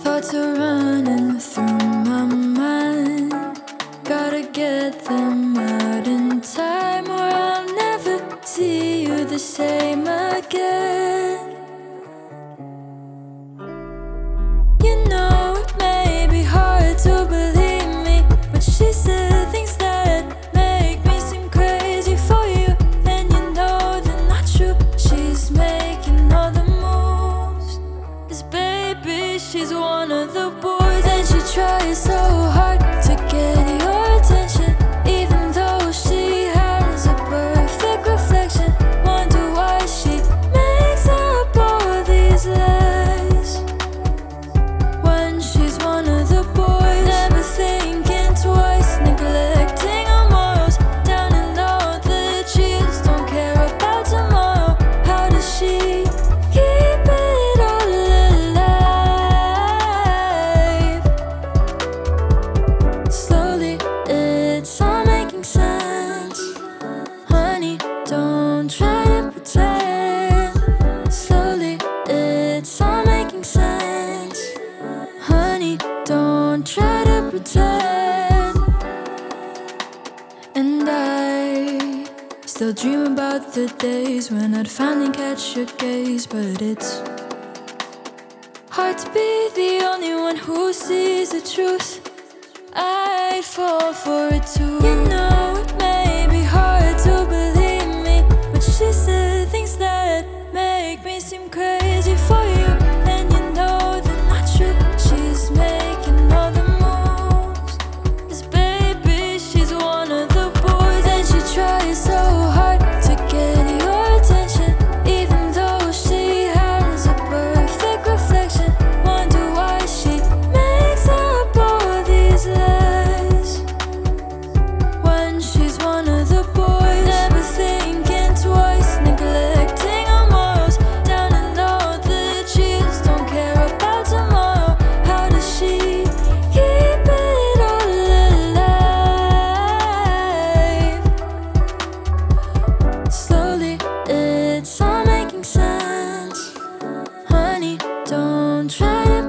Thoughts are running through my mind. Gotta get them out in time, or I'll never see you the same again. You know it may be hard to believe me, but she said things that make me seem crazy for you. And you know they're not true. She's making all the moves, 'cause baby, she's one of the boys. And she tries so hard to get your attention, even though she has a perfect reflection. Wonder why she makes up all these lies, when she's one of the boys. Never thinking twice, neglecting her morals, down and out that she just don't care about tomorrow. How does she keep it all alive? Slowly, it's all making sense. Honey, don't try to pretend. Slowly, it's all making sense. Honey, don't try to pretend. And I still dream about the days when I'd finally catch your gaze, but it's hard to be the only one who sees the truth. I'd fall for it too. You know it may be hard to believe me, but she said things that make me seem crazy for you. And you know they're not true. She's making all the moves, 'cause baby, she's one of the boys. And she tries so hard to get your attention, even though she has a perfect reflection. Wonder why she makes up all these lies, when she's one of the boys. Never thinking twice, neglecting her morals, down and out that she just don't care about tomorrow. How does she keep it all alive? Slowly, it's all making sense. Honey, don't try to